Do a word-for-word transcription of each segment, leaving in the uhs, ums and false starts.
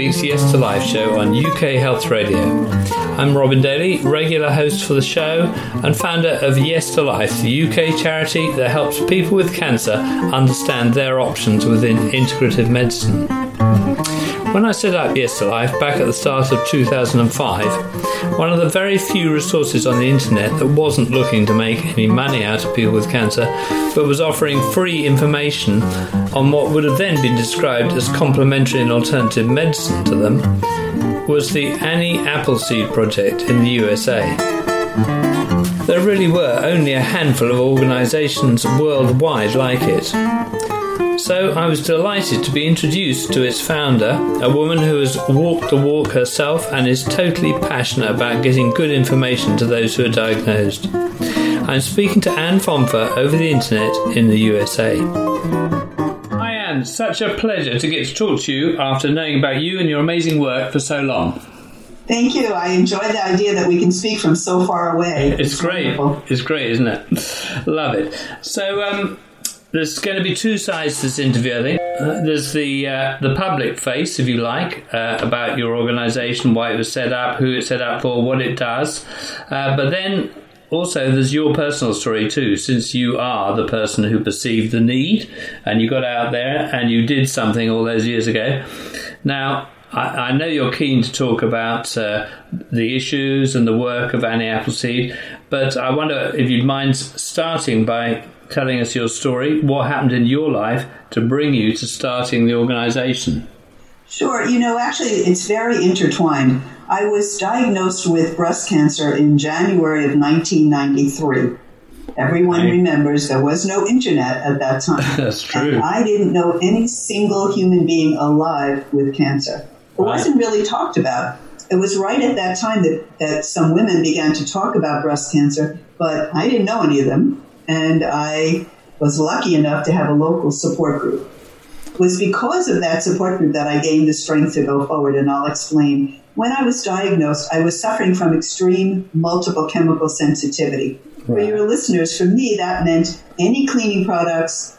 week's Yes to Life show on U K Health Radio. I'm Robin Daly, regular host for the show and founder of Yes to Life, the U K charity that helps people with cancer understand their options within integrative medicine. When I set up Yes to Life back at the start of two thousand five, one of the very few resources on the internet that wasn't looking to make any money out of people with cancer, but was offering free information on what would have then been described as complementary and alternative medicine to them, was the Annie Appleseed Project in the U S A. There really were only a handful of organisations worldwide like it. So I was delighted to be introduced to its founder, a woman who has walked the walk herself and is totally passionate about getting good information to those who are diagnosed. I'm speaking to Anne Fonfer over the internet in the U S A. Hi Anne, such a pleasure to get to talk to you after knowing about you and your amazing work for so long. Thank you. I enjoy the idea that we can speak from so far away. It's, it's great. Wonderful. It's great, isn't it? Love it. So, um... there's going to be two sides to this interview, I think. Uh, there's the uh, the public face, if you like, uh, about your organisation, why it was set up, who it's set up for, what it does. Uh, but then also there's your personal story too, since you are the person who perceived the need and you got out there and you did something all those years ago. Now, I, I know you're keen to talk about uh, the issues and the work of Annie Appleseed, but I wonder if you'd mind starting by telling us your story, what happened in your life to bring you to starting the organisation. Sure. You know, actually, it's very intertwined. I was diagnosed with breast cancer in January of nineteen ninety-three. Everyone right. remembers there was no internet at that time. That's true. And I didn't know any single human being alive with cancer. It right. wasn't really talked about. It was right at that time that, that some women began to talk about breast cancer, but I didn't know any of them. And I was lucky enough to have a local support group. It was because of that support group that I gained the strength to go forward, and I'll explain. When I was diagnosed, I was suffering from extreme multiple chemical sensitivity. Right. For your listeners, for me, that meant any cleaning products,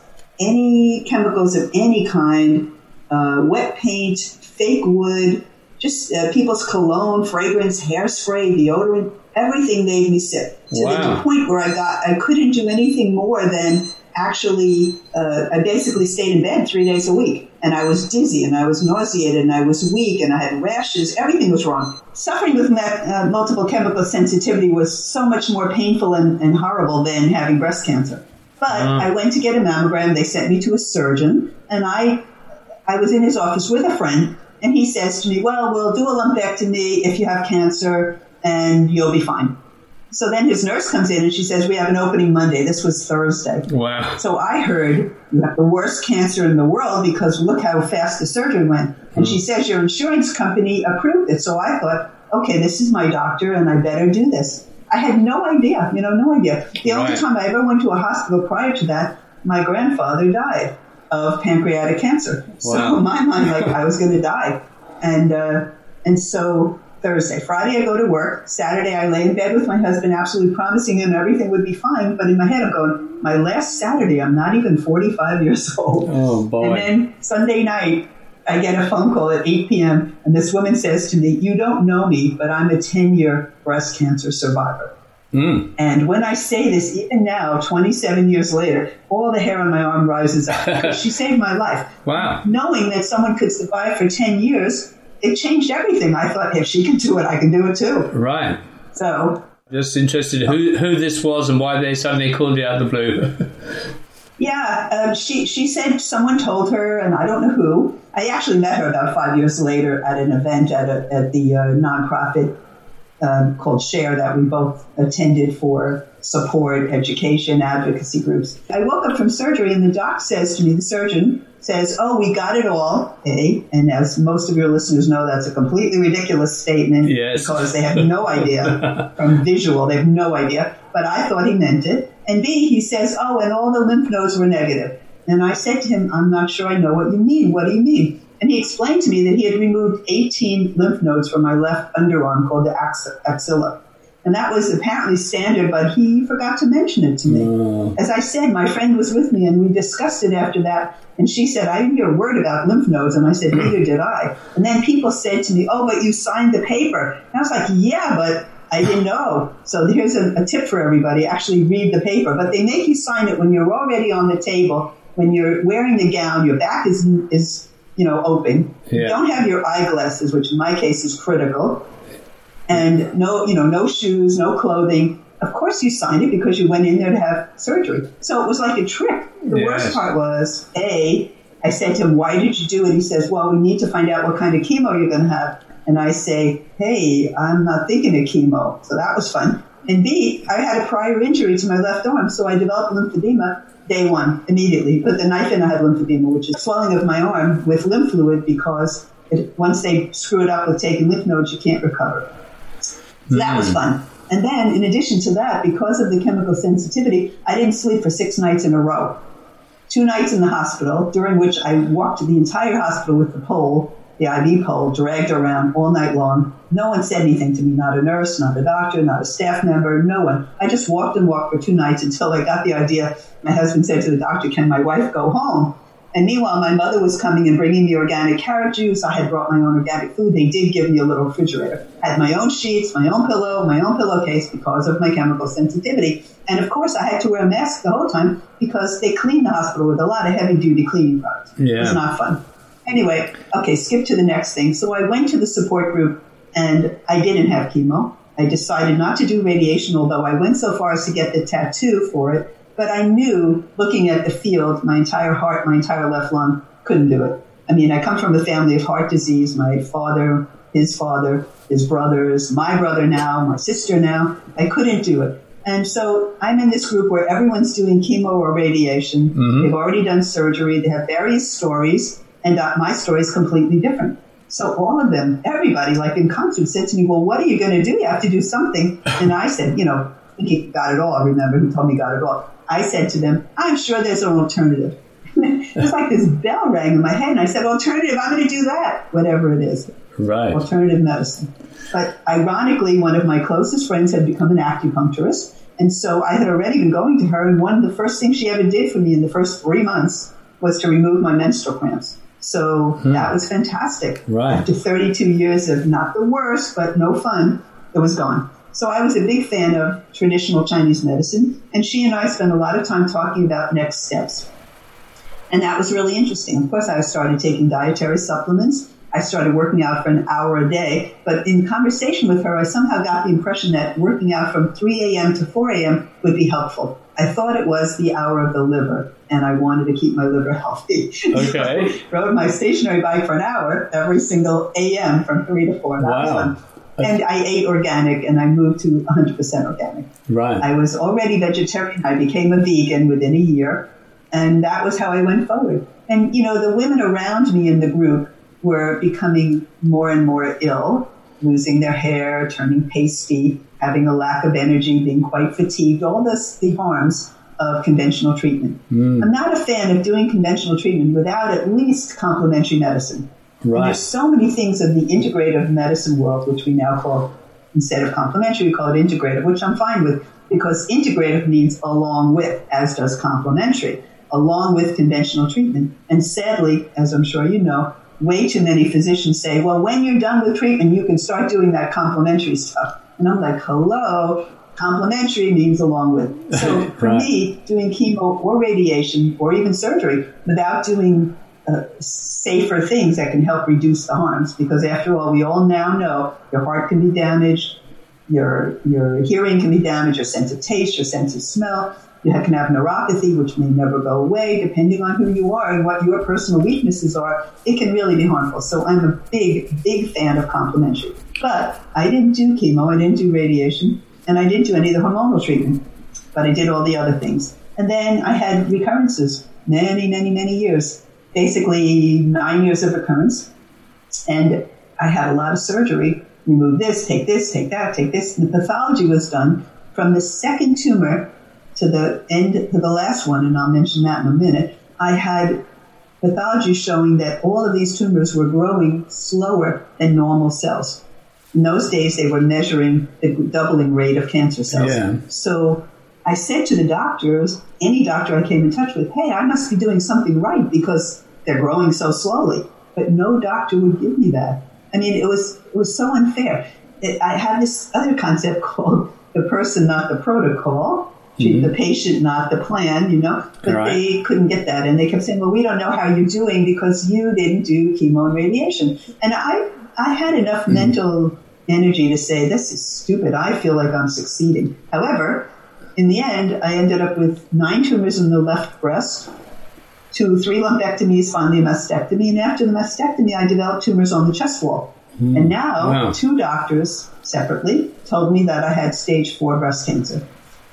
any chemicals of any kind, uh, wet paint, fake wood, just uh, people's cologne, fragrance, hairspray, deodorant. Everything made me sick to wow. the point where I got, I couldn't do anything more than actually, uh, I basically stayed in bed three days a week. And I was dizzy and I was nauseated and I was weak and I had rashes. Everything was wrong. Suffering with uh, multiple chemical sensitivity was so much more painful and, and horrible than having breast cancer. But uh. I went to get a mammogram. They sent me to a surgeon and I, I was in his office with a friend and he says to me, well, we'll do a lumpectomy if you have cancer and you'll be fine. So then his nurse comes in and she says, we have an opening Monday. This was Thursday. Wow. So I heard you have the worst cancer in the world because look how fast the surgery went. And mm. she says, your insurance company approved it. So I thought, okay, this is my doctor and I better do this. I had no idea, you know, no idea. The right. only time I ever went to a hospital prior to that, my grandfather died of pancreatic cancer. Wow. So in my mind, like I was going to die. And, uh, and so Thursday. Friday, I go to work. Saturday, I lay in bed with my husband, absolutely promising him everything would be fine. But in my head, I'm going, my last Saturday, I'm not even forty-five years old. Oh, boy. And then Sunday night, I get a phone call at eight p.m. and this woman says to me, you don't know me, but I'm a ten-year breast cancer survivor. Mm. And when I say this, even now, twenty-seven years later, all the hair on my arm rises up. She saved my life. Wow. Knowing that someone could survive for ten years, it changed everything. I thought, if she can do it, I can do it too. Right. So, just interested who who this was and why they suddenly called you out of the blue. yeah, um, she she said someone told her, and I don't know who. I actually met her about five years later at an event at a, at the uh, nonprofit um, called SHARE that we both attended for support, education, advocacy groups. I woke up from surgery, and the doc says to me, the surgeon says, oh, we got it all, A. And as most of your listeners know, that's a completely ridiculous statement yes. because they have no idea from visual. They have no idea. But I thought he meant it. And B, he says, oh, and all the lymph nodes were negative. And I said to him, I'm not sure I know what you mean. What do you mean? And he explained to me that he had removed eighteen lymph nodes from my left underarm called the axilla. And that was apparently standard, but he forgot to mention it to me. Mm. As I said, my friend was with me and we discussed it after that. And she said, I didn't hear a word about lymph nodes. And I said, neither did I. And then people said to me, oh, but you signed the paper. And I was like, yeah, but I didn't know. So here's a, a tip for everybody. Actually read the paper. But they make you sign it when you're already on the table, when you're wearing the gown, your back is, is you know, open. Yeah. You don't have your eyeglasses, which in my case is critical. And no, you know, no shoes, no clothing. Of course you signed it because you went in there to have surgery. So it was like a trick. The yes. worst part was, A, I said to him, why did you do it? He says, well, we need to find out what kind of chemo you're going to have. And I say, hey, I'm not thinking of chemo. So that was fun. And B, I had a prior injury to my left arm, so I developed lymphedema day one, immediately. Put the knife in, I had lymphedema, which is swelling of my arm with lymph fluid because it, once they screw it up with taking lymph nodes, you can't recover. So that was fun. And then, in addition to that, because of the chemical sensitivity, I didn't sleep for six nights in a row. Two nights in the hospital, during which I walked the entire hospital with the pole, the I V pole, dragged around all night long. No one said anything to me, not a nurse, not a doctor, not a staff member, no one. I just walked and walked for two nights until I got the idea. My husband said to the doctor, can my wife go home? And meanwhile, my mother was coming and bringing me organic carrot juice. I had brought my own organic food. They did give me a little refrigerator. I had my own sheets, my own pillow, my own pillowcase because of my chemical sensitivity. And of course, I had to wear a mask the whole time because they cleaned the hospital with a lot of heavy-duty cleaning products. Yeah. It was not fun. Anyway, okay, skip to the next thing. So I went to the support group, and I didn't have chemo. I decided not to do radiation, although I went so far as to get the tattoo for it. But I knew, looking at the field, my entire heart, my entire left lung, couldn't do it. I mean, I come from a family of heart disease. My father, his father, his brothers, my brother now, my sister now. I couldn't do it. And so I'm in this group where everyone's doing chemo or radiation. Mm-hmm. They've already done surgery. They have various stories. And uh, my story is completely different. So all of them, everybody, like in concert, said to me, well, what are you going to do? You have to do something. And I said, you know, I think he got it all. Remember, he told me he got it all. I said to them, I'm sure there's an alternative. It was like this bell rang in my head. And I said, alternative, I'm going to do that, whatever it is. Right. Alternative medicine. But ironically, one of my closest friends had become an acupuncturist. And so I had already been going to her. And one of the first things she ever did for me in the first three months was to remove my menstrual cramps. So hmm. that was fantastic. Right. After thirty-two years of not the worst, but no fun, it was gone. So I was a big fan of traditional Chinese medicine, and she and I spent a lot of time talking about next steps. And that was really interesting. Of course, I started taking dietary supplements. I started working out for an hour a day. But in conversation with her, I somehow got the impression that working out from three a.m. to four a.m. would be helpful. I thought it was the hour of the liver, and I wanted to keep my liver healthy. Okay. So rode my stationary bike for an hour every single a m from three to four. That wow. was fun. And I ate organic, and I moved to one hundred percent organic. Right. I was already vegetarian. I became a vegan within a year, and that was how I went forward. And, you know, the women around me in the group were becoming more and more ill, losing their hair, turning pasty, having a lack of energy, being quite fatigued, all this, the harms of conventional treatment. Mm. I'm not a fan of doing conventional treatment without at least complementary medicine. Right. And there's so many things of the integrative medicine world, which we now call, instead of complementary, we call it integrative, which I'm fine with, because integrative means along with, as does complementary, along with conventional treatment. And sadly, as I'm sure you know, way too many physicians say, well, when you're done with treatment, you can start doing that complementary stuff. And I'm like, hello, complementary means along with. So for right. me, doing chemo or radiation or even surgery without doing uh, safer things that can help reduce the harms, because after all, we all now know your heart can be damaged, your your hearing can be damaged, your sense of taste, your sense of smell. You can have neuropathy, which may never go away, depending on who you are and what your personal weaknesses are. It can really be harmful. So I'm a big, big fan of complementary. But I didn't do chemo, I didn't do radiation, and I didn't do any of the hormonal treatment. But I did all the other things. And then I had recurrences, many, many, many years. Basically, nine years of recurrence. And I had a lot of surgery. Remove this, take this, take that, take this. And the pathology was done from the second tumor to the end, to the last one, and I'll mention that in a minute. I had pathology showing that all of these tumors were growing slower than normal cells. In those days, they were measuring the doubling rate of cancer cells. Yeah. So I said to the doctors, any doctor I came in touch with, hey, I must be doing something right because they're growing so slowly. But no doctor would give me that. I mean, it was it was so unfair. It, I have this other concept called the person, not the protocol. Treat mm-hmm. the patient, not the plan, you know. But right. they couldn't get that. And they kept saying, well, we don't know how you're doing because you didn't do chemo and radiation. And I, I had enough mm-hmm. mental energy to say, this is stupid. I feel like I'm succeeding. However, in the end, I ended up with nine tumors in the left breast, two, three lumpectomies, finally a mastectomy. And after the mastectomy, I developed tumors on the chest wall. Mm. And now wow. two doctors separately told me that I had stage four breast cancer.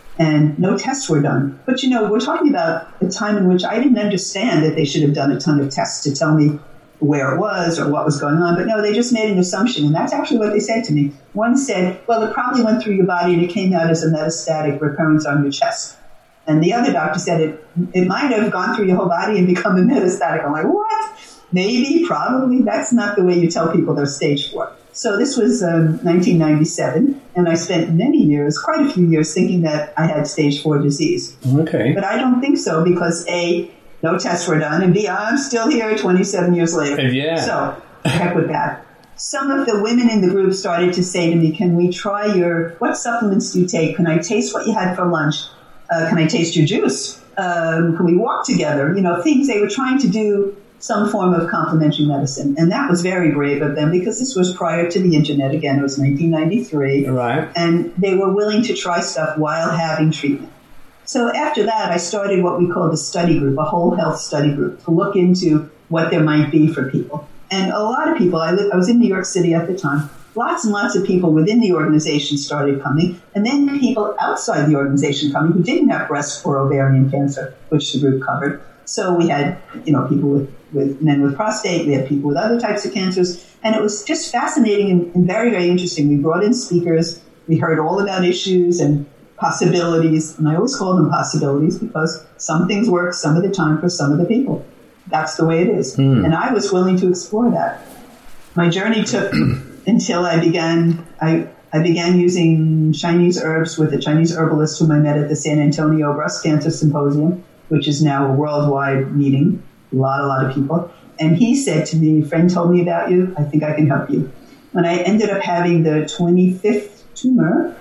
And no tests were done. But, you know, we're talking about a time in which I didn't understand that they should have done a ton of tests to tell me where it was or what was going on. But no, they just made an assumption. And that's actually what they said to me. One said, well, it probably went through your body and it came out as a metastatic recurrence on your chest. And the other doctor said it it might have gone through your whole body and become a metastatic. I'm like, what? Maybe, probably. That's not the way you tell people they're stage four. So this was um, nineteen ninety-seven, and I spent many years, quite a few years, thinking that I had stage four disease. Okay. But I don't think so because, A, no tests were done, and B, I'm still here twenty-seven years later. Yeah. So, heck with that. Some of the women in the group started to say to me, can we try your, what supplements do you take? Can I taste what you had for lunch? Uh, can I taste your juice? Um, can we walk together? You know, things they were trying to do some form of complementary medicine. And that was very brave of them because this was prior to the internet. Again, it was nineteen ninety-three. Right. And they were willing to try stuff while having treatment. So after that, I started what we called a study group, a whole health study group, to look into what there might be for people. And a lot of people, I, lived, I was in New York City at the time, lots and lots of people within the organization started coming, and then people outside the organization coming who didn't have breast or ovarian cancer, which the group covered. So we had, you know, people with, with men with prostate, we had people with other types of cancers, and it was just fascinating and, and very, very interesting. We brought in speakers, we heard all about issues and possibilities, and I always call them possibilities because some things work some of the time for some of the people. That's the way it is. Mm. And I was willing to explore that. My journey took until I began, I, I began using Chinese herbs with a Chinese herbalist whom I met at the San Antonio Breast Cancer Symposium, which is now a worldwide meeting, a lot, a lot of people. And he said to me, a friend told me about you, I think I can help you. When I ended up having the twenty-fifth tumor,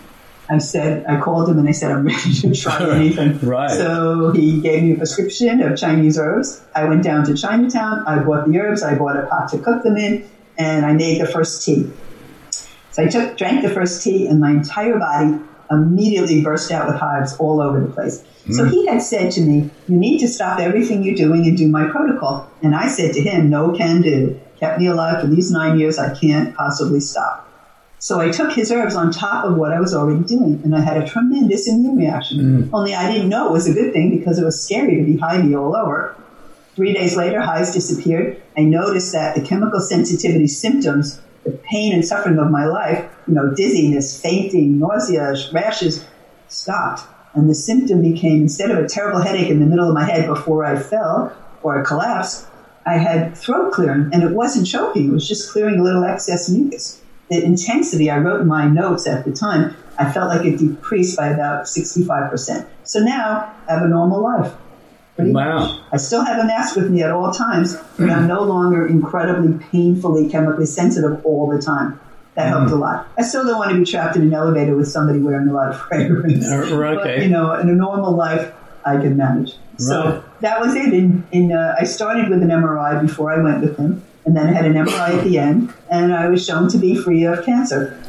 I said, I called him and I said, I'm ready to try anything. Right. So he gave me a prescription of Chinese herbs. I went down to Chinatown, I bought the herbs, I bought a pot to cook them in, and I made the first tea. So I took, drank the first tea, and my entire body immediately burst out with hives all over the place. Mm. So he had said to me, you need to stop everything you're doing and do my protocol. And I said to him, no can do. Kept me alive for these nine years. I can't possibly stop. So I took his herbs on top of what I was already doing, and I had a tremendous immune reaction. Mm. Only I didn't know it was a good thing because it was scary to be hivey all over. Three days later, hives disappeared. I noticed that the chemical sensitivity symptoms, the pain and suffering of my life, you know, dizziness, fainting, nausea, rashes, stopped. And the symptom became, instead of a terrible headache in the middle of my head before I fell or collapsed, I had throat clearing, and it wasn't choking. It was just clearing a little excess mucus. The intensity, I wrote in my notes at the time, I felt like it decreased by about sixty-five percent. So now I have a normal life. Pretty wow. much. I still have a mask with me at all times, but I'm no longer incredibly painfully chemically sensitive all the time. That mm. helped a lot. I still don't want to be trapped in an elevator with somebody wearing a lot of fragrance. Uh, okay. But, you know, in a normal life, I can manage. Right. So that was it. In, in uh, I started with an M R I before I went with him. And then I had an M R I at the end, and I was shown to be free of cancer.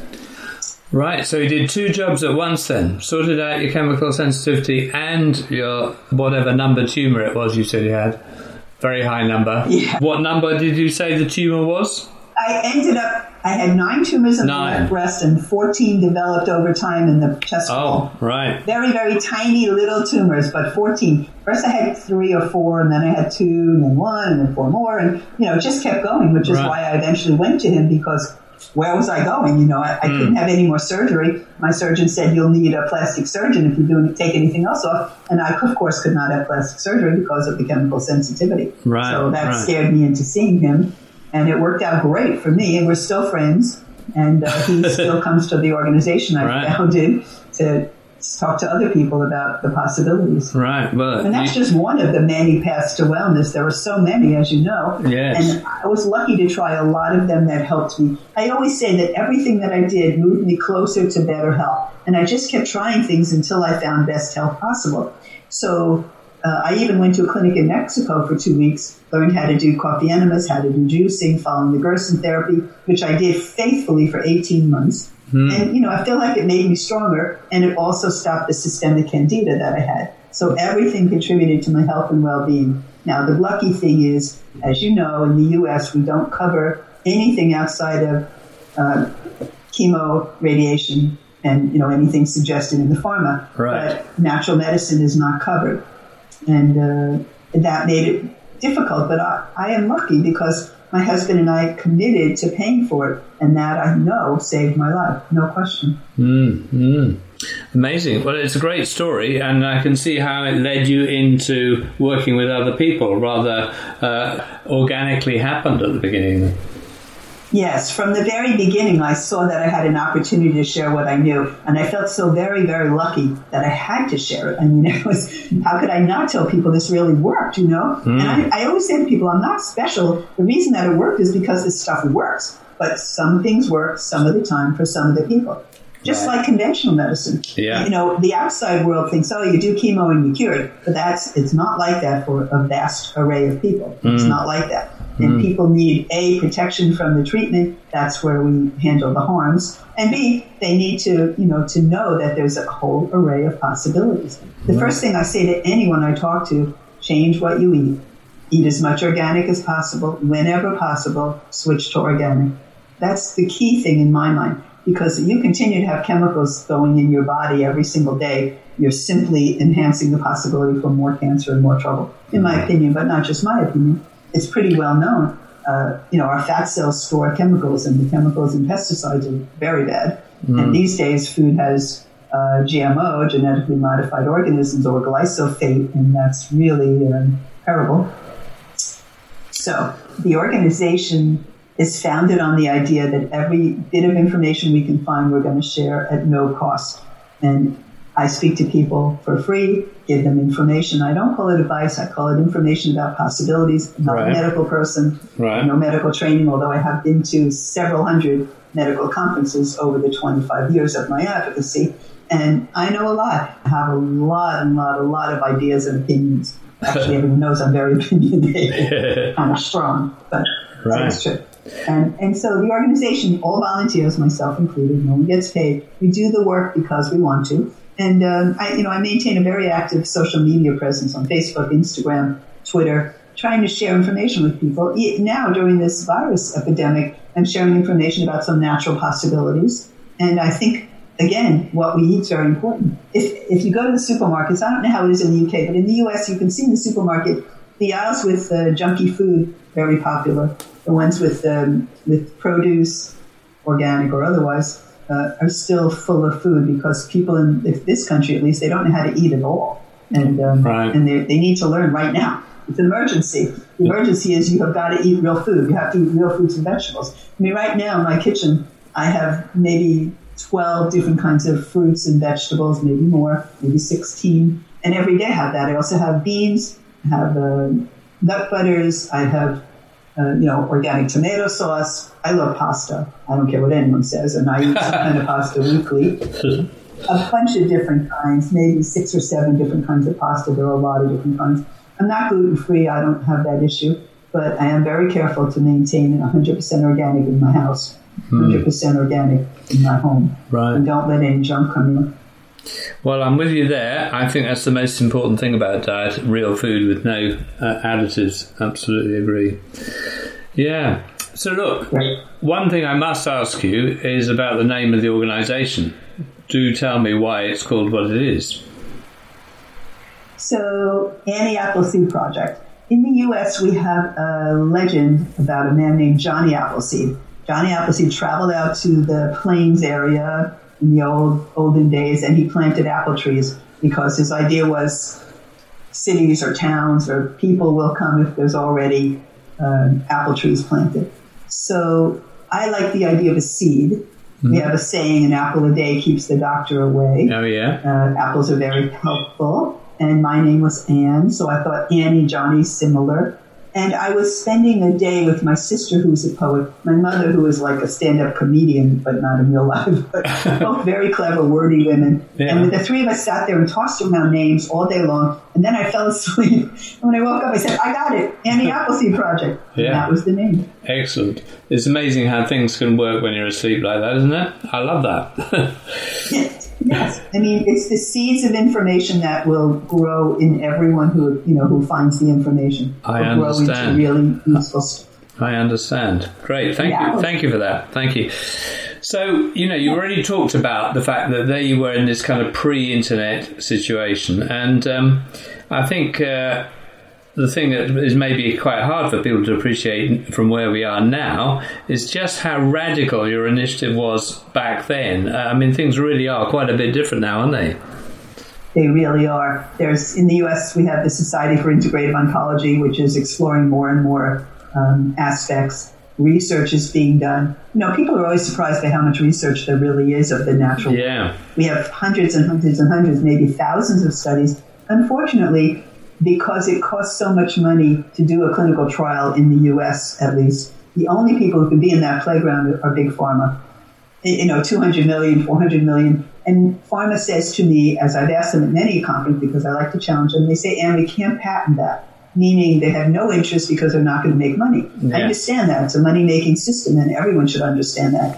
Right, so you did two jobs at once then. Sorted out your chemical sensitivity and your whatever number tumour it was you said you had. Very high number. Yeah. What number did you say the tumour was? I ended up, I had nine tumors in nine. the left breast and fourteen developed over time in the chest wall. Oh, right. Very, very tiny little tumors, but fourteen. First I had three or four, and then I had two, and then one, and then four more, and, you know, it just kept going, which is right. why I eventually went to him, because where was I going? You know, I, I mm. couldn't have any more surgery. My surgeon said, you'll need a plastic surgeon if you do take anything else off. And I, of course, could not have plastic surgery because of the chemical sensitivity. Right. So that right. scared me into seeing him. And it worked out great for me, and we're still friends. And uh, he still comes to the organization I right. founded to talk to other people about the possibilities. Right. Well, and that's you, just one of the many paths to wellness. There are so many, as you know. Yes. And I was lucky to try a lot of them that helped me. I always say that everything that I did moved me closer to better health. And I just kept trying things until I found best health possible. So uh, I even went to a clinic in Mexico for two weeks, learned how to do coffee enemas, how to do juicing, following the Gerson therapy, which I did faithfully for eighteen months. Mm. And, you know, I feel like it made me stronger, and it also stopped the systemic candida that I had. So everything contributed to my health and well-being. Now, the lucky thing is, as you know, in the U S, we don't cover anything outside of uh, chemo, radiation, and, you know, anything suggested in the pharma. Right. But natural medicine is not covered. And uh, that made it difficult. But I, I am lucky because my husband and I committed to paying for it. And that, I know, saved my life. No question. Mm, mm. Amazing. Well, it's a great story, and I can see how it led you into working with other people, rather uh, organically happened at the beginning. Yes, from the very beginning, I saw that I had an opportunity to share what I knew, and I felt so very, very lucky that I had to share it. I mean, it was, how could I not tell people this really worked, you know? Mm. And I, I always say to people, I'm not special. The reason that it worked is because this stuff works, but some things work some of the time for some of the people. Just right. like conventional medicine. Yeah. You know, the outside world thinks, oh, you do chemo and you're cured, but that's, it's not like that for a vast array of people. Mm. It's not like that. And mm. people need, A, protection from the treatment. That's where we handle the harms. And B, they need to, you know, to know that there's a whole array of possibilities. The mm. first thing I say to anyone I talk to, change what you eat. Eat as much organic as possible. Whenever possible, switch to organic. That's the key thing in my mind. Because if you continue to have chemicals going in your body every single day, you're simply enhancing the possibility for more cancer and more trouble, in my opinion, but not just my opinion. It's pretty well known. Uh, you know, our fat cells store chemicals, and the chemicals in pesticides are very bad. Mm. And these days, food has uh, G M O, genetically modified organisms, or glyphosate, and that's really uh, terrible. So the organization is founded on the idea that every bit of information we can find, we're going to share at no cost. And I speak to people for free, give them information. I don't call it advice. I call it information about possibilities. I'm not right. a medical person, right. no medical training, although I have been to several hundred medical conferences over the twenty-five years of my advocacy. And I know a lot. I have a lot and lot, a lot of ideas and opinions. Actually, everyone knows I'm very opinionated, kind of strong, but right. that's true. And and so the organization, all volunteers, myself included, no one gets paid. We do the work because we want to. And um, I, you know, I maintain a very active social media presence on Facebook, Instagram, Twitter, trying to share information with people. Now, during this virus epidemic, I'm sharing information about some natural possibilities. And I think, again, what we eat is very important. If if you go to the supermarkets, I don't know how it is in the U K, but in the U S, you can see in the supermarket the aisles with uh, junky food, very popular. The ones with um, with produce, organic or otherwise, uh, are still full of food because people in this country, at least, they don't know how to eat at all. And um, right. and they they need to learn right now. It's an emergency. The emergency is you have got to eat real food. You have to eat real fruits and vegetables. I mean, right now in my kitchen, I have maybe twelve different kinds of fruits and vegetables, maybe more, maybe sixteen. And every day I have that. I also have beans, I have uh, nut butters, I have Uh, you know, organic tomato sauce. I love pasta. I don't care what anyone says, and I eat some kind of pasta weekly. A bunch of different kinds, maybe six or seven different kinds of pasta. There are a lot of different kinds. I'm not gluten-free. I don't have that issue, but I am very careful to maintain one hundred percent organic in my house, one hundred percent organic in my home. Right. And don't let any junk come in. Well, I'm with you there. I think that's the most important thing about diet, real food with no uh, additives. Absolutely agree. Yeah. So look, right. One thing I must ask you is about the name of the organisation. Do tell me why it's called what it is. So, Annie Appleseed Project. In the U S, we have a legend about a man named Johnny Appleseed. Johnny Appleseed traveled out to the plains area in the old olden days, and he planted apple trees because his idea was cities or towns or people will come if there's already uh, apple trees planted. So I like the idea of a seed. Mm-hmm. We have a saying, an apple a day keeps the doctor away. Oh, yeah. Uh, apples are very helpful. And my name was Anne, so I thought Annie, Johnny, similar. And I was spending a day with my sister, who's a poet, my mother, who is like a stand-up comedian, but not in real life, but both very clever, wordy women. Yeah. And the three of us sat there and tossed around names all day long. And then I fell asleep. And when I woke up, I said, I got it, Annie Appleseed Project. Yeah. And that was the name. Excellent. It's amazing how things can work when you're asleep like that, isn't it? I love that. Yes. Yes, I mean, it's the seeds of information that will grow in everyone who, you know, who finds the information. I understand. Grow into really useful stuff. I understand. Great. Thank yeah. you. Thank you for that. Thank you. So, you know, you already talked about the fact that there you were in this kind of pre-internet situation. And um, I think uh, the thing that is maybe quite hard for people to appreciate from where we are now is just how radical your initiative was back then. Uh, I mean, things really are quite a bit different now, aren't they? They really are. There's in the U S, we have the Society for Integrative Oncology, which is exploring more and more um, aspects. Research is being done. You know, people are always surprised by how much research there really is of the natural world. Yeah. We have hundreds and hundreds and hundreds, maybe thousands of studies. Unfortunately, because it costs so much money to do a clinical trial in the U S, at least, the only people who can be in that playground are big pharma. You know, two hundred million, four hundred million. And pharma says to me, as I've asked them at many conferences, because I like to challenge them, they say, Anne, we can't patent that, meaning they have no interest because they're not going to make money. Yeah. I understand that. It's a money-making system, and everyone should understand that.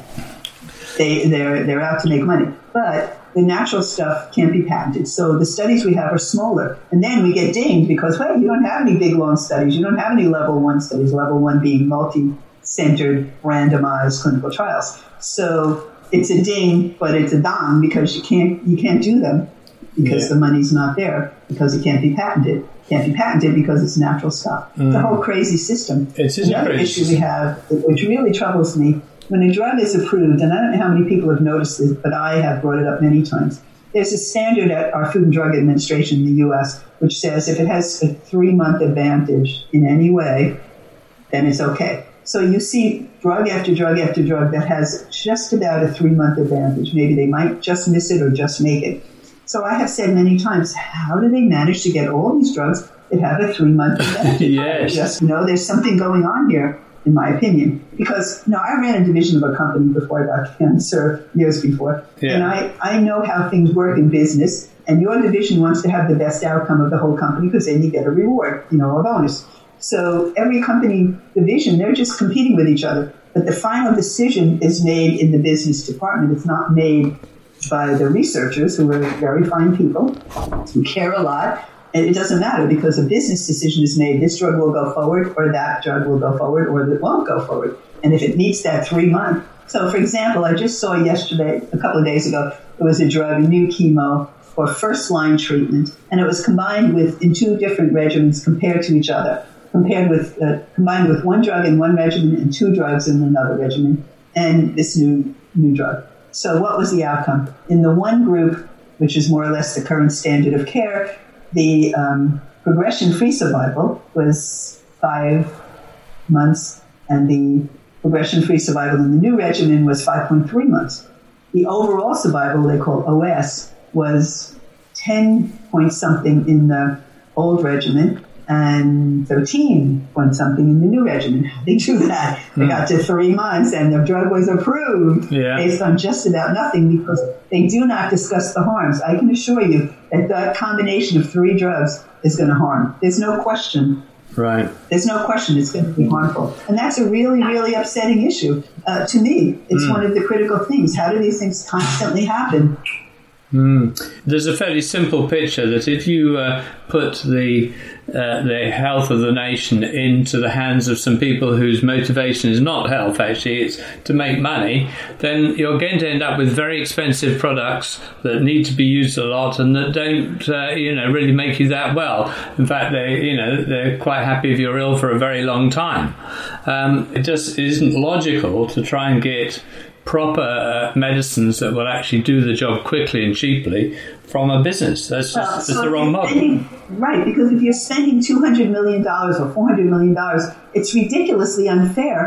They, they're, they're out to make money. But the natural stuff can't be patented. So the studies we have are smaller. And then we get dinged because, well, you don't have any big, long studies. You don't have any level one studies, level one being multi-centered, randomized clinical trials. So it's a ding, but it's a dong because you can't you can't do them because yeah. the money's not there, because it can't be patented. Can't be patented because it's natural stuff. Mm. It's a whole crazy system. It's Another crazy issue system. we have, which really troubles me, when a drug is approved, and I don't know how many people have noticed this, but I have brought it up many times, there's a standard at our Food and Drug Administration in the U S which says if it has a three-month advantage in any way, then it's okay. So you see drug after drug after drug that has just about a three-month advantage. Maybe they might just miss it or just make it. So I have said many times, how do they manage to get all these drugs that have a three-month advantage? Yes. I just know there's something going on here, in my opinion. Because, you know, I ran a division of a company before I got cancer, years before. Yeah. And I, I know how things work in business. And your division wants to have the best outcome of the whole company because then you get a reward, you know, a bonus. So every company division, they're just competing with each other. But the final decision is made in the business department. It's not made by the researchers, who are very fine people, who care a lot. And it doesn't matter because a business decision is made. This drug will go forward, or that drug will go forward, or it won't go forward. And if it meets that three month. So, for example, I just saw yesterday, a couple of days ago, there was a drug, a new chemo for first-line treatment. And it was combined with, in two different regimens compared to each other. Compared with, uh, combined with one drug in one regimen and two drugs in another regimen, and this new new drug. So what was the outcome? In the one group, which is more or less the current standard of care, the um, progression-free survival was five months, and the progression-free survival in the new regimen was five point three months. The overall survival, they call O S, was ten point something in the old regimen, and thirteen point something in the new regimen. How they do that? They mm. got to three months and the drug was approved yeah. based on just about nothing because they do not discuss the harms. I can assure you that that combination of three drugs is going to harm. There's no question. Right. There's no question it's going to be harmful. And that's a really, really upsetting issue. Uh, to me, it's mm. one of the critical things. How do these things constantly happen? Mm. There's a fairly simple picture that if you uh, put the uh, the health of the nation into the hands of some people whose motivation is not health, actually, it's to make money, then you're going to end up with very expensive products that need to be used a lot and that don't, uh, you know, really make you that well. In fact, they, you know, they're quite happy if you're ill for a very long time. Um, it just isn't logical to try and get proper uh, medicines that will actually do the job quickly and cheaply from a business. That's well, just so that's the wrong model. Spending, right, because if you're spending two hundred million dollars or four hundred million dollars, it's ridiculously unfair,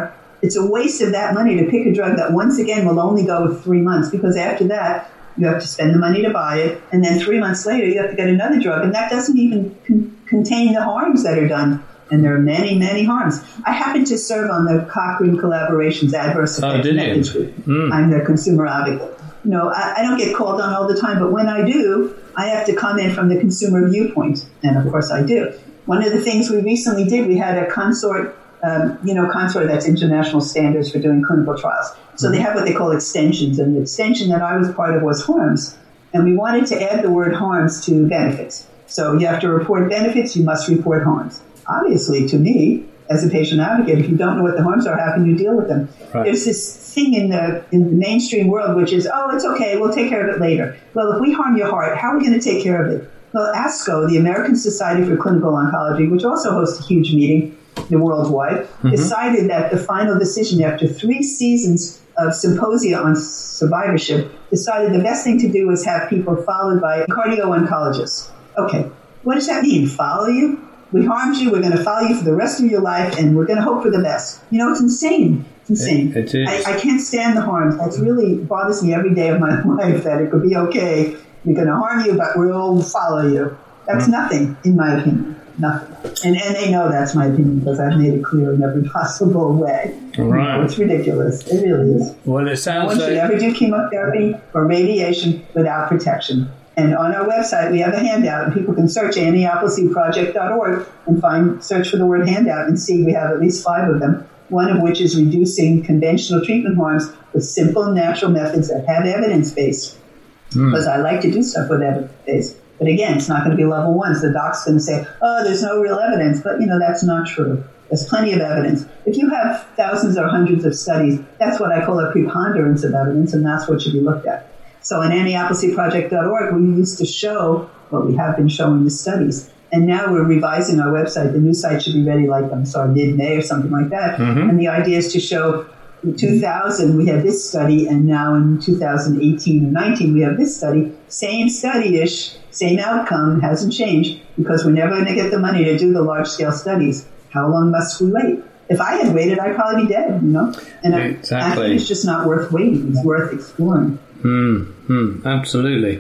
it's a waste of that money to pick a drug that once again will only go three months because after that, you have to spend the money to buy it, and then three months later, you have to get another drug, and that doesn't even con- contain the harms that are done. And there are many, many harms. I happen to serve on the Cochrane Collaboration's Adverse Effects oh, Methods Group. Mm. I'm the consumer advocate. You know, I, I don't get called on all the time, but when I do, I have to comment from the consumer viewpoint, and of course I do. One of the things we recently did, we had a consort, um, you know, consort that's international standards for doing clinical trials. So they have what they call extensions, and the extension that I was part of was harms. And we wanted to add the word harms to benefits. So you have to report benefits, you must report harms. Obviously, to me, as a patient advocate, if you don't know what the harms are, how can you deal with them? Right. There's this thing in the in the mainstream world, which is, oh, it's okay, we'll take care of it later. Well, if we harm your heart, how are we going to take care of it? Well, ASCO, the American Society for Clinical Oncology, which also hosts a huge meeting worldwide, mm-hmm. decided that the final decision after three seasons of symposia on survivorship, decided the best thing to do was have people followed by cardio-oncologists. Okay, what does that mean? Follow you? We harmed you, we're going to follow you for the rest of your life, and we're going to hope for the best. You know, it's insane. It's insane. It, it is. I, I can't stand the harms. That really bothers me every day of my life, that it could be okay. We're going to harm you, but we'll follow you. That's mm-hmm. nothing, in my opinion. Nothing. And and they know that's my opinion because I've made it clear in every possible way. Right. You know, it's ridiculous. It really is. Well, it sounds like... No one should ever do chemotherapy or radiation without protection. And on our website, we have a handout, and people can search annie appleseed project dot org and find search for the word handout and see we have at least five of them, one of which is reducing conventional treatment harms with simple, natural methods that have evidence-based. Mm. Because I like to do stuff with evidence-based. But again, it's not going to be level one. So the doc's going to say, oh, there's no real evidence. But, you know, that's not true. There's plenty of evidence. If you have thousands or hundreds of studies, that's what I call a preponderance of evidence, and that's what should be looked at. So on annie appleseed project dot org, we used to show, well, we have been showing the studies. And now we're revising our website. The new site should be ready like, I'm sorry, mid-May or something like that. Mm-hmm. And the idea is to show in two thousand, we had this study, and now in two thousand eighteen and nineteen, we have this study. Same study-ish, same outcome, hasn't changed, because we're never going to get the money to do the large-scale studies. How long must we wait? If I had waited, I'd probably be dead, you know? And exactly. I, I think it's just not worth waiting. It's worth exploring. Mm-hmm. Absolutely.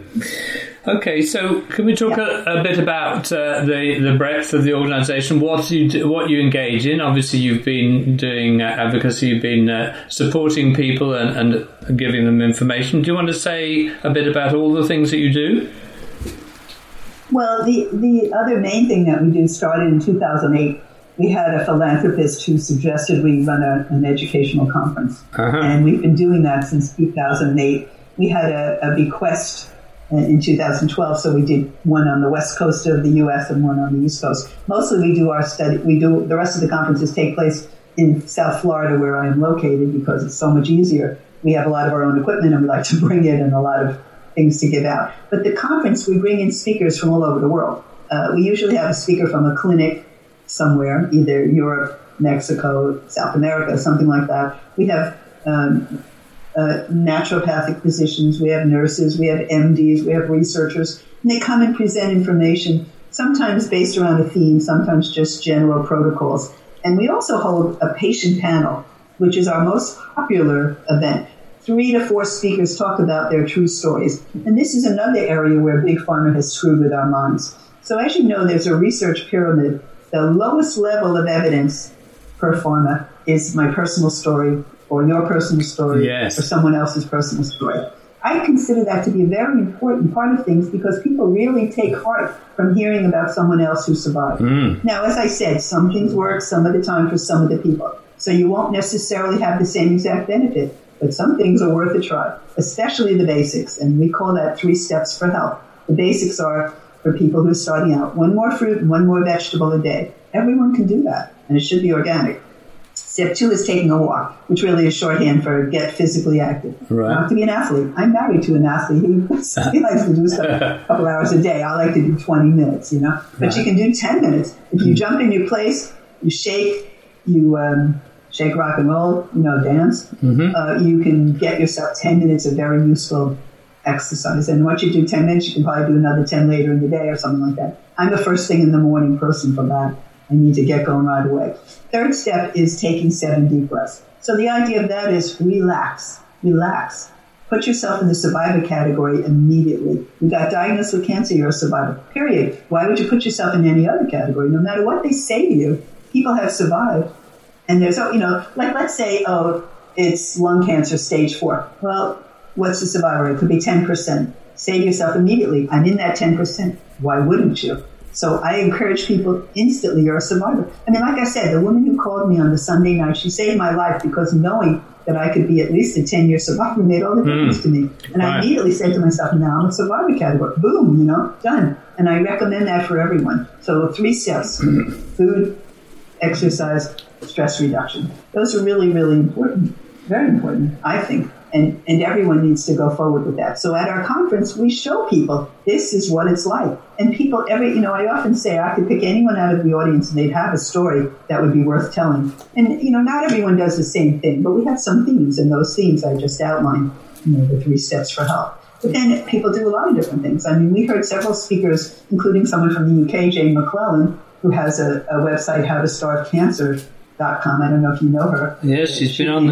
Okay, so can we talk yeah. a, a bit about uh, the the breadth of the organisation? What you do, what you engage in? Obviously, you've been doing uh, advocacy. You've been uh, supporting people and, and giving them information. Do you want to say a bit about all the things that you do? Well, the the other main thing that we do started in two thousand eight. We had a philanthropist who suggested we run a, an educational conference, uh-huh. and we've been doing that since two thousand eight. We had a, a bequest in two thousand twelve, so we did one on the west coast of the U S and one on the east coast. Mostly we do our study, we do, the rest of the conferences take place in South Florida, where I am located, because it's so much easier. We have a lot of our own equipment, and we like to bring it, and a lot of things to give out. But the conference, we bring in speakers from all over the world. Uh, we usually have a speaker from a clinic somewhere, either Europe, Mexico, South America, something like that. We have um, Uh, naturopathic physicians, we have nurses, we have M Ds, we have researchers, and they come and present information, sometimes based around a theme, sometimes just general protocols. And we also hold a patient panel, which is our most popular event. Three to four speakers talk about their true stories. And this is another area where Big Pharma has screwed with our minds. So as you know, there's a research pyramid. The lowest level of evidence per pharma is my personal story, or your personal story, yes. or someone else's personal story. I consider that to be a very important part of things, because people really take heart from hearing about someone else who survived. Mm. Now, as I said, some things work some of the time for some of the people. So you won't necessarily have the same exact benefit, but some things are worth a try, especially the basics. And we call that three steps for health. The basics are, for people who are starting out, one more fruit and one more vegetable a day. Everyone can do that, and it should be organic. Step two is taking a walk, which really is shorthand for get physically active. Right. Not to be an athlete. I'm married to an athlete. He, he likes to do stuff a couple hours a day. I like to do twenty minutes, you know. But right. you can do ten minutes. If you jump in your place, you shake, you um, shake, rock, and roll, you know, dance, mm-hmm. uh, you can get yourself ten minutes of very useful exercise. And once you do ten minutes, you can probably do another ten later in the day or something like that. I'm the first thing in the morning person for that. I need to get going right away. Third step is taking seven deep breaths. So the idea of that is relax, relax. Put yourself in the survivor category immediately. You got diagnosed with cancer, you're a survivor, period. Why would you put yourself in any other category? No matter what they say to you, people have survived. And there's, you know, like let's say, oh, it's lung cancer stage four. Well, what's the survivor rate? It could be ten percent. Say to yourself immediately, I'm in that ten percent. Why wouldn't you? So I encourage people instantly, you're a survivor. I mean, like I said, the woman who called me on the Sunday night, she saved my life because knowing that I could be at least a ten-year survivor made all the difference mm. to me. And right. I immediately said to myself, now I'm a survivor category. Boom, you know, done. And I recommend that for everyone. So three steps, food, exercise, stress reduction. Those are really, really important. Very important, I think. And, and everyone needs to go forward with that. So at our conference, we show people this is what it's like. And people, every, you know, I often say I could pick anyone out of the audience and they'd have a story that would be worth telling. And, you know, not everyone does the same thing, but we have some themes, and those themes I just outlined, you know, the three steps for health. But then people do a lot of different things. I mean, we heard several speakers, including someone from the U K, Jane McClellan, who has a, a website, how to starve cancer dot com. I don't know if you know her. Yes, she's she, been on the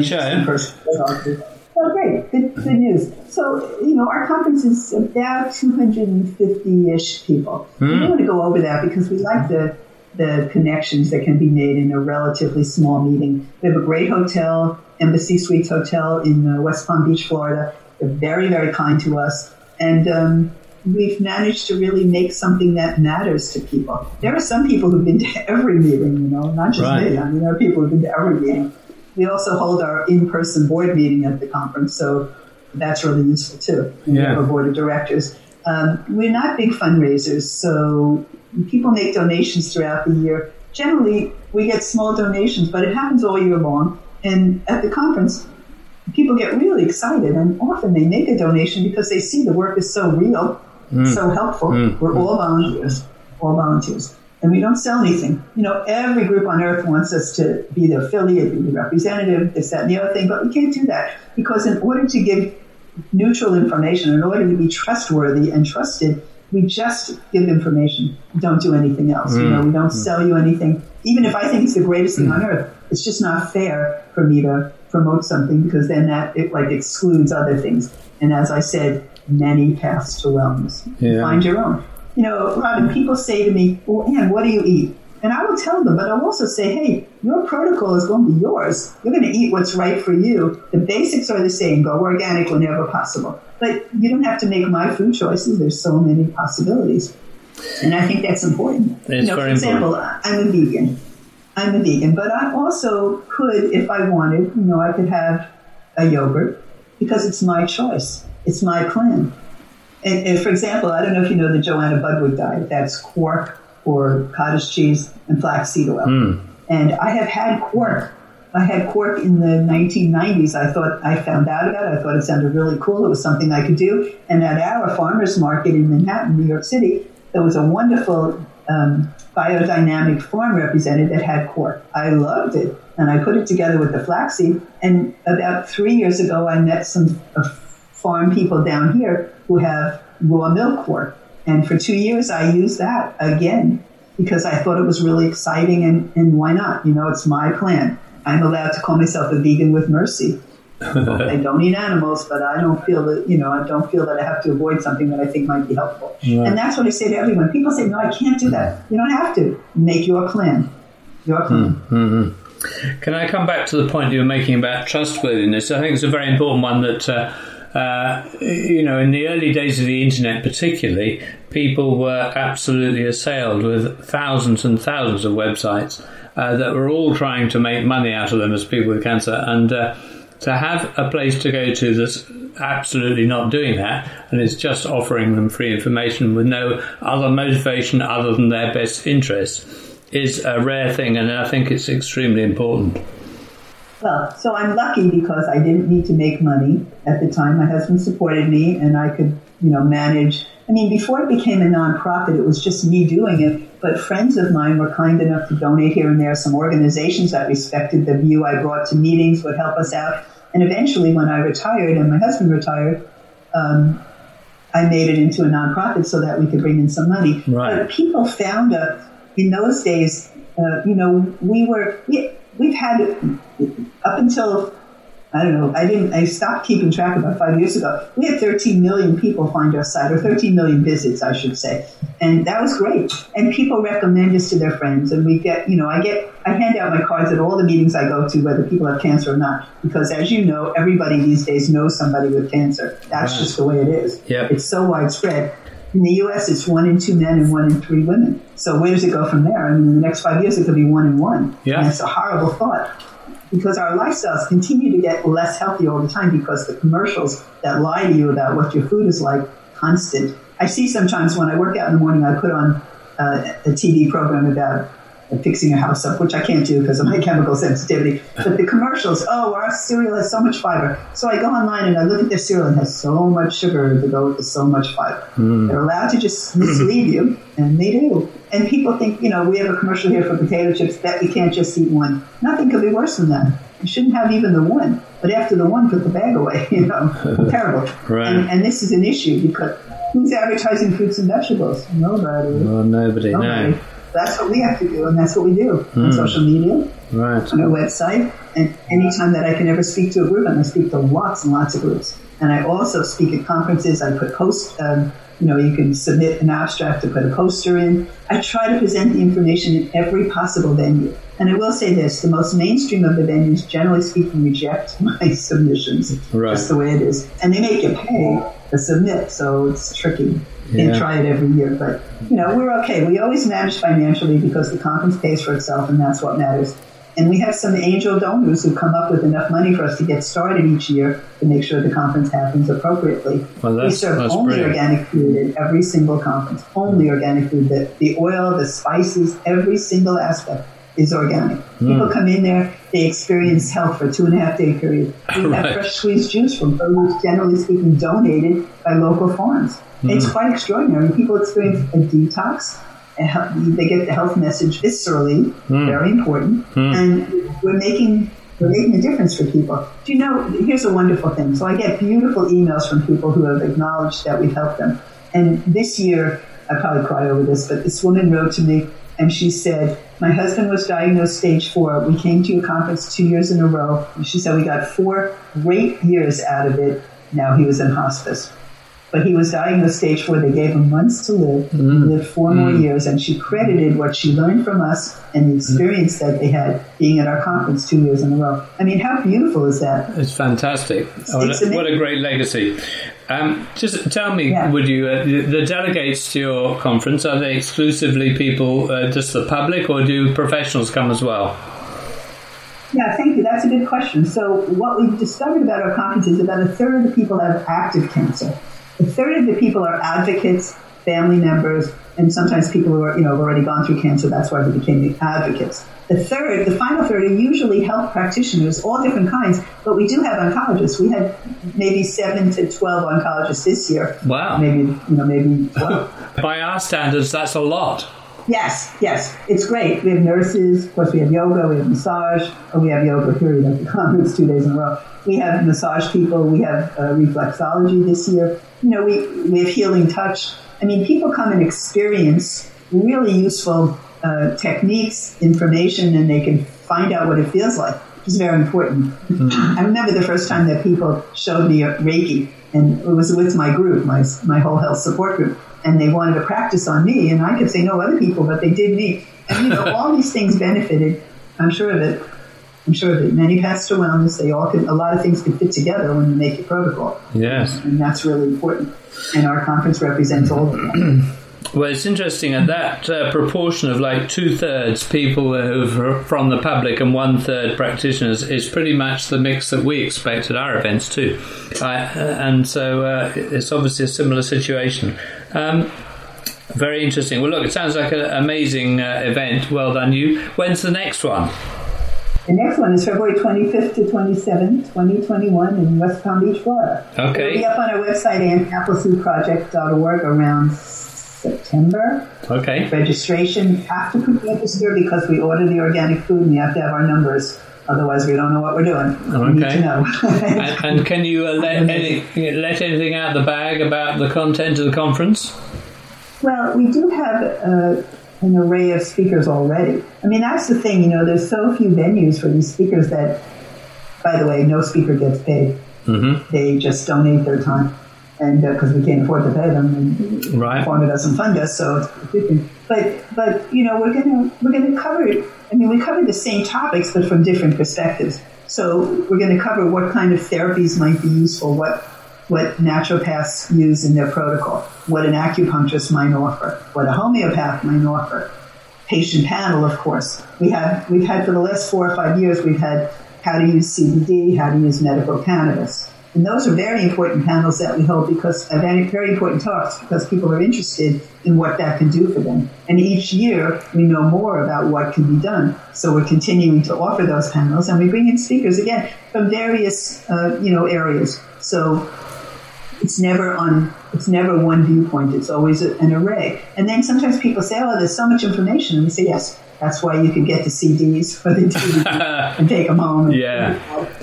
show. Oh, great. Good, good news. So, you know, our conference is about two hundred fifty-ish people. Mm. We want to go over that because we like the the connections that can be made in a relatively small meeting. We have a great hotel, Embassy Suites Hotel in uh, West Palm Beach, Florida. They're very, very kind to us. And um, we've managed to really make something that matters to people. There are some people who've been to every meeting, you know, not just right. me. I mean, there are people who've been to every meeting. We also hold our in-person board meeting at the conference, so that's really useful too. We yeah. have a board of directors. Um, we're not big fundraisers, so people make donations throughout the year. Generally, we get small donations, but it happens all year long. And at the conference, people get really excited, and often they make a donation because they see the work is so real, mm. so helpful. Mm. We're all volunteers, all volunteers. And we don't sell anything. You know, every group on earth wants us to be the affiliate, be the representative, this, that, and the other thing, but we can't do that because in order to give neutral information, in order to be trustworthy and trusted, we just give information. We don't do anything else. Mm. You know, we don't mm. sell you anything. Even if I think it's the greatest thing mm. on earth, it's just not fair for me to promote something because then that it like excludes other things. And as I said, many paths to wellness. Yeah. Find your own. You know, Robin, people say to me, well, Ann, what do you eat? And I will tell them, but I'll also say, hey, your protocol is going to be yours. You're going to eat what's right for you. The basics are the same. Go organic whenever possible. But you don't have to make my food choices. There's so many possibilities. And I think that's important. It's you know, very for example, important. I'm a vegan. I'm a vegan. But I also could, if I wanted, you know, I could have a yogurt because it's my choice. It's my plan. And, and for example, I don't know if you know the Joanna Budwig diet. That's quark or cottage cheese and flaxseed oil. Mm. And I have had quark. I had quark in the nineteen nineties. I thought I found out about it. I thought it sounded really cool. It was something I could do. And at our farmers market in Manhattan, New York City, there was a wonderful um, biodynamic farm represented that had quark. I loved it. And I put it together with the flaxseed. And about three years ago, I met some uh, farm people down here who have raw milk quark. And for two years, I used that again because I thought it was really exciting and, and why not? You know, it's my plan. I'm allowed to call myself a vegan with mercy. I don't eat animals, but I don't feel that, you know, I don't feel that I have to avoid something that I think might be helpful. Right. And that's what I say to everyone. People say, no, I can't do that. You don't have to. Make your plan. Your plan. Mm-hmm. Can I come back to the point you were making about trustworthiness? I think it's a very important one that... Uh, Uh, you know, in the early days of the internet particularly, people were absolutely assailed with thousands and thousands of websites uh, that were all trying to make money out of them as people with cancer. And uh, to have a place to go to that's absolutely not doing that and is just offering them free information with no other motivation other than their best interests is a rare thing, and I think it's extremely important. Well, so I'm lucky because I didn't need to make money at the time. My husband supported me and I could, you know, manage. I mean, before it became a nonprofit, it was just me doing it. But friends of mine were kind enough to donate here and there. Some organizations that respected the view I brought to meetings would help us out. And eventually when I retired and my husband retired, um, I made it into a nonprofit so that we could bring in some money. Right. But people found a, in those days, uh, you know, we were... We, we've had, up until, I don't know, I didn't, I stopped keeping track about five years ago. We had thirteen million people find our site, or thirteen million visits, I should say. And that was great. And people recommend us to their friends. And we get, you know, I get, I hand out my cards at all the meetings I go to, whether people have cancer or not. Because as you know, everybody these days knows somebody with cancer. That's wow. just the way it is. Yep. It's so widespread. In the U S, it's one in two men and one in three women. So where does it go from there? I mean, in the next five years, it could be one in one. Yeah. And it's a horrible thought. Because our lifestyles continue to get less healthy all the time because the commercials that lie to you about what your food is like, constant. I see sometimes when I work out in the morning, I put on uh, a T V program about fixing a house up, which I can't do because of my chemical sensitivity. But the commercials, oh, our cereal has so much fiber. So I go online and I look at their cereal and it has so much sugar to go with so much fiber. Mm. They're allowed to just mislead you, and they do. And people think, you know, we have a commercial here for potato chips, that we can't just eat one. Nothing could be worse than that. You shouldn't have even the one. But after the one, put the bag away, you know. Terrible. Right. And, and this is an issue because who's advertising fruits and vegetables? Nobody. Well, nobody, nobody. No. That's what we have to do, and that's what we do mm. on social media, right. on our website, and anytime that I can ever speak to a group, and I speak to lots and lots of groups. And I also speak at conferences. I put post, um, you know, you can submit an abstract to put a poster in. I try to present the information in every possible venue. And I will say this, the most mainstream of the venues, generally speaking, reject my submissions. Right. Just the way it is. And they make you pay to submit, so it's tricky. Yeah. And try it every year. But, you know, we're okay. We always manage financially because the conference pays for itself, and that's what matters. And we have some angel donors who come up with enough money for us to get started each year to make sure the conference happens appropriately. Well, we serve only brilliant. organic food at every single conference. Only organic food. The, the oil, the spices, every single aspect is organic. Mm. People come in there, they experience health for a two and a half day period. We right. have fresh squeezed juice from produce, generally speaking, donated by local farms. Mm. It's quite extraordinary. People experience a detox. They get the health message viscerally, mm. very important. Mm. And we're making we're making a difference for people. Do you know, here's a wonderful thing. So I get beautiful emails from people who have acknowledged that we've helped them. And this year, I probably cry over this, but this woman wrote to me and she said, my husband was diagnosed stage four. We came to your conference two years in a row. And she said we got four great years out of it. Now he was in hospice. But he was diagnosed stage four. They gave him months to live. Mm. He lived four mm. more years. And she credited what she learned from us and the experience mm. that they had being at our conference two years in a row. I mean, how beautiful is that? It's fantastic. It's, what, it's a, what a great legacy. Um, just tell me, yeah. would you, uh, the delegates to your conference, are they exclusively people, uh, just the public, or do professionals come as well? Yeah, thank you. That's a good question. So what we've discovered about our conference is about a third of the people have active cancer. A third of the people are advocates, family members, and sometimes people who are, you know, have already gone through cancer. That's why they became the advocates. The third, the final third, are usually health practitioners, all different kinds, but we do have oncologists. We had maybe seven to twelve oncologists this year. Wow. Maybe, you know, maybe twelve. By our standards, that's a lot. Yes, yes. It's great. We have nurses. Of course, we have yoga. We have massage. Or we have yoga, period, at the conference two days in a row. We have massage people. We have uh, reflexology this year. You know, we, we have healing touch. I mean, people come and experience really useful uh, techniques, information, and they can find out what it feels like, which is very important. Mm-hmm. I remember the first time that people showed me Reiki, and it was with my group, my my whole health support group, and they wanted to practice on me, and I could say no other people, but they did me. And, you know, all these things benefited, I'm sure of it, I'm sure of it. Many paths to wellness, they all could, a lot of things could fit together when you make your protocol. Yes. And that's really important. And our conference represents all of that. Well, it's interesting that that uh, proportion of like two-thirds people who are from the public and one-third practitioners is pretty much the mix that we expect at our events too. Uh, and so uh, it's obviously a similar situation. Um, very interesting. Well, look, it sounds like an amazing uh, event. Well done, you. When's the next one? The next one is February twenty-fifth to twenty-seventh, twenty twenty-one in West Palm Beach, Florida. Okay. It'll be up on our website, ann appleseed project dot org, around September. Okay. Registration, you have to pre-register because we order the organic food and we have to have our numbers. Otherwise, we don't know what we're doing. Okay. We need to know. and, and can you uh, let, any, let anything out of the bag about the content of the conference? Well, we do have a, an array of speakers already. I mean, that's the thing, you know, there's so few venues for these speakers that, by the way, no speaker gets paid. Mm-hmm. They just donate their time. And because uh, we can't afford to pay them, and right. Pharma doesn't fund us, so it's different. But but you know we're gonna we're gonna cover. I mean, we cover the same topics, but from different perspectives. So we're going to cover what kind of therapies might be useful, what what naturopaths use in their protocol, what an acupuncturist might offer, what a homeopath might offer. Patient panel, of course. We have we've had for the last four or five years. We've had how to use C B D, how to use medical cannabis. And those are very important panels that we hold because uh, very, very important talks because people are interested in what that can do for them. And each year we know more about what can be done. So we're continuing to offer those panels, and we bring in speakers again from various uh, you know areas. So it's never on it's never one viewpoint. It's always a, an array. And then sometimes people say, "Oh, there's so much information," and we say, "Yes, that's why you can get the C Ds for the D V D and take them home." And, yeah.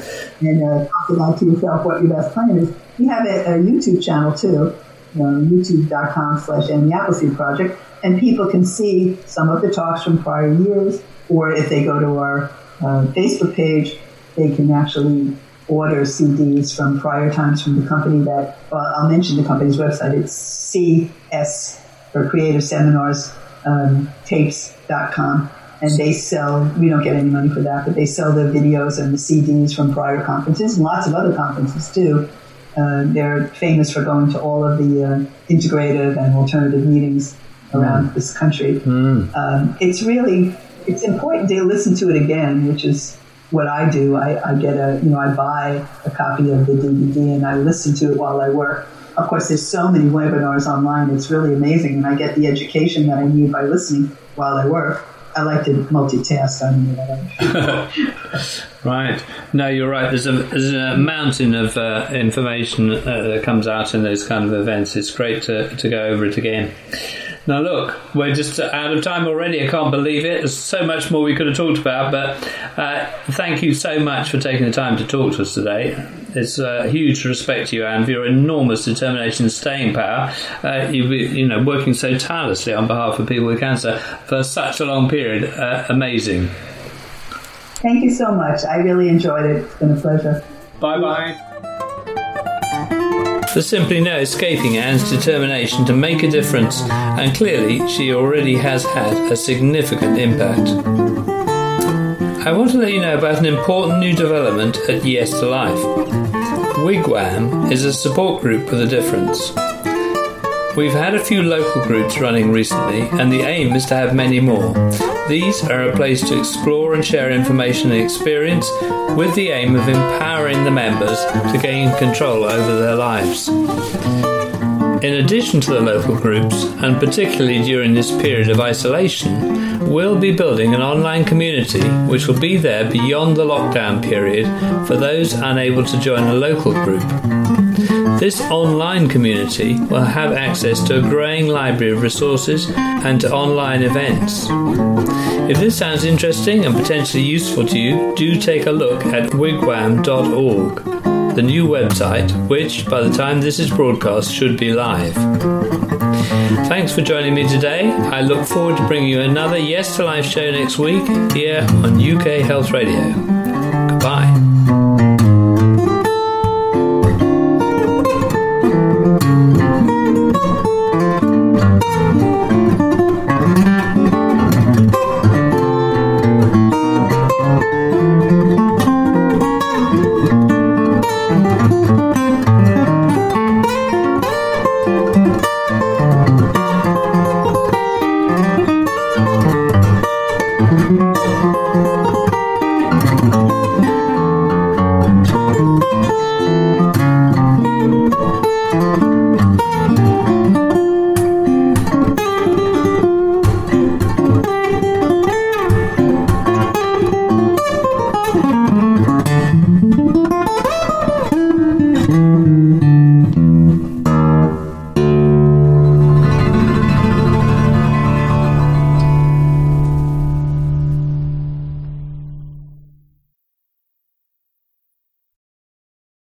And uh, talk about to yourself what your best plan is. We have a, a YouTube channel too, you know, youtube.com slash Amy Appleseed Project, and people can see some of the talks from prior years, or if they go to our uh, Facebook page, they can actually order C Ds from prior times from the company that, well, I'll mention the company's website. It's C S, or Creative Seminars, um, tapes dot com. And they sell, we don't get any money for that, but they sell the videos and the C Ds from prior conferences and lots of other conferences too. Uh, they're famous for going to all of the uh, integrative and alternative meetings around mm. this country. Mm. Um, it's really, it's important to listen to it again, which is what I do. I, I get a, you know, I buy a copy of the D V D and I listen to it while I work. Of course, there's so many webinars online. It's really amazing. And I get the education that I need by listening while I work. I like to multitask. I mean, that. Right. No, you're right. There's a, there's a mountain of uh, information uh, that comes out in those kind of events. It's great to, to go over it again. Now, look, we're just out of time already. I can't believe it. There's so much more we could have talked about, but uh, thank you so much for taking the time to talk to us today. It's a huge respect to you, Anne, for your enormous determination and staying power. Uh, you, you know, working so tirelessly on behalf of people with cancer for such a long period. Uh, amazing. Thank you so much. I really enjoyed it. It's been a pleasure. Bye-bye. There's simply no escaping Anne's determination to make a difference, and clearly she already has had a significant impact. I want to let you know about an important new development at Yes to Life. Wigwam is a support group with a difference. We've had a few local groups running recently, and the aim is to have many more. These are a place to explore and share information and experience with the aim of empowering the members to gain control over their lives. In addition to the local groups, and particularly during this period of isolation, we'll be building an online community which will be there beyond the lockdown period for those unable to join a local group. This online community will have access to a growing library of resources and to online events. If this sounds interesting and potentially useful to you, do take a look at wigwam dot org, the new website, which, by the time this is broadcast, should be live. Thanks for joining me today. I look forward to bringing you another Yes to Life show next week here on U K Health Radio. Goodbye.